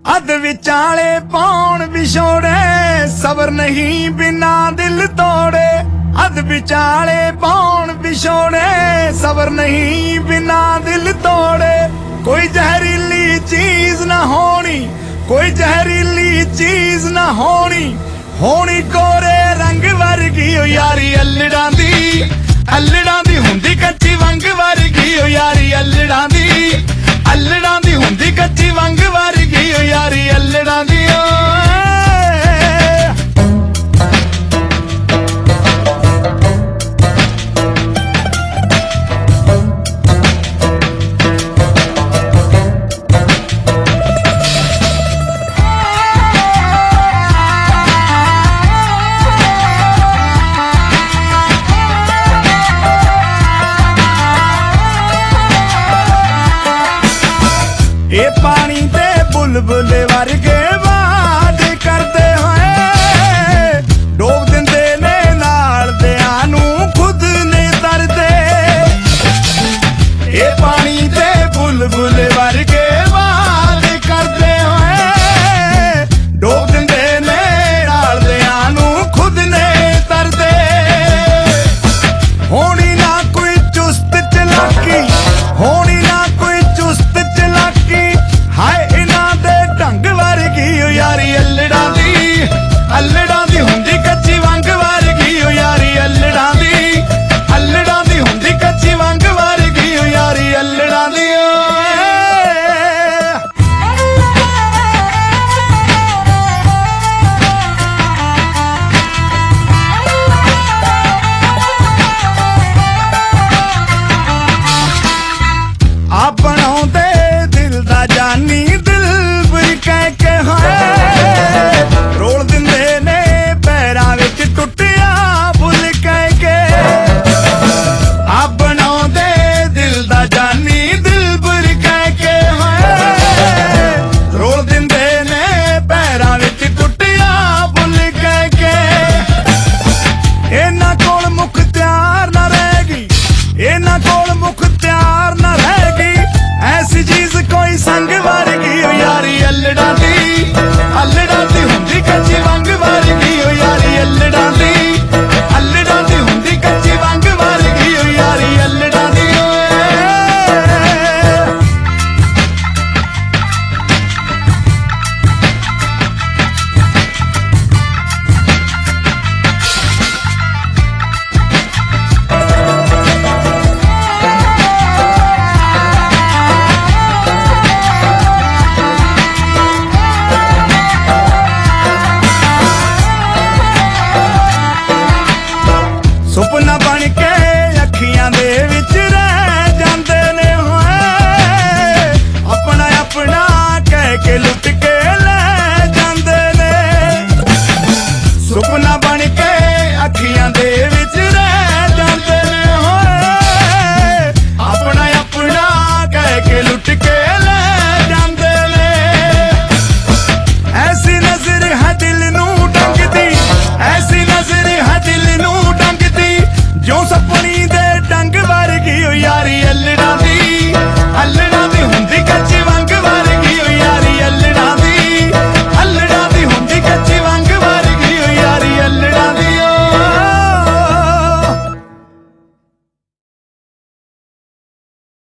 अध विचाले पौन विछोड़े सबर नहीं बिना दिल तोड़े। अध विचाले पौन विछोड़े सबर नहीं बिना दिल तोड़े। कोई जहरीली चीज ना होनी, कोई जहरीली चीज ना होनी, होनी कोरे रंग वर्गी ओ यारी अल्लड़ां दी, अल्लड़ां दी हुंदी कच्ची वंग वर्गी ओ यारी अल्लड़ां दी, अल्लड़ां दी हुंदी कच्ची वंग वर्गी ओ यारी अल्लड़ां दी। ये पानी ते बुलबुल वर्गे